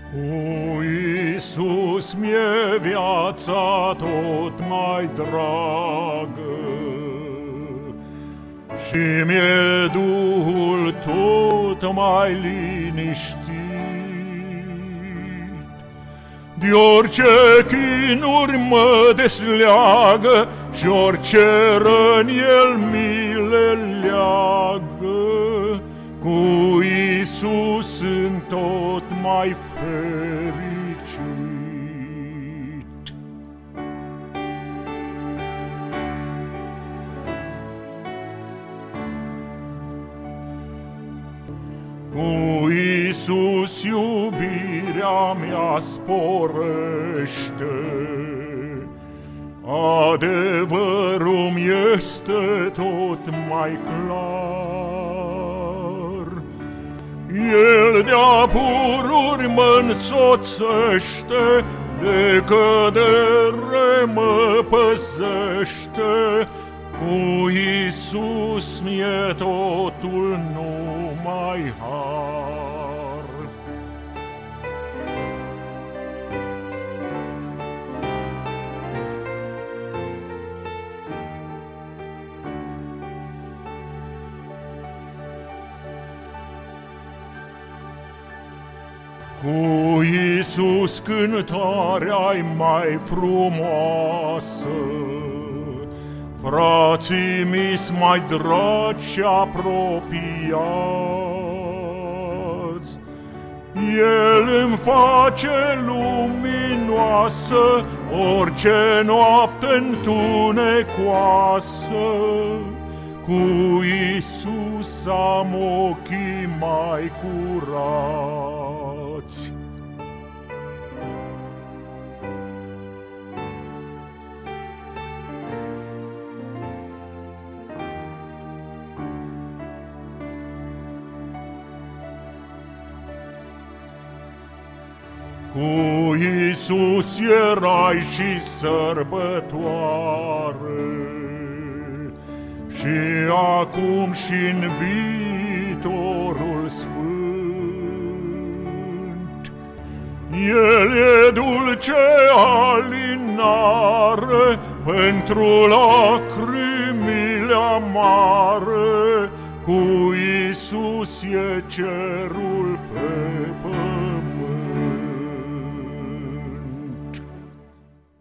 Cu Iisus mi-e viața tot mai dragă și mi-e Duhul tot mai liniștit. De orice chinuri mă desleagă și orice răni El mi le leagă, cu Iisus sunt tot mai fericit. Cu Iisus iubirea mea sporește, adevărul-mi este tot mai clar. El de-a pururi mă însoțește, de cădere mă păzește, cu Iisus mi-e totul numai har. Cu Iisus cântarea-i mai frumoasă, frații mi-s mai dragi și apropiați. El îmi face luminoasă orice noapte întunecoasă, cu Iisus am ochii mai curați. Cu Iisus erai și sărbătoare, și acum și-n viitorul sfânt. El e dulce alinare pentru lacrimile amare, cu Iisus e cerul pe pământ.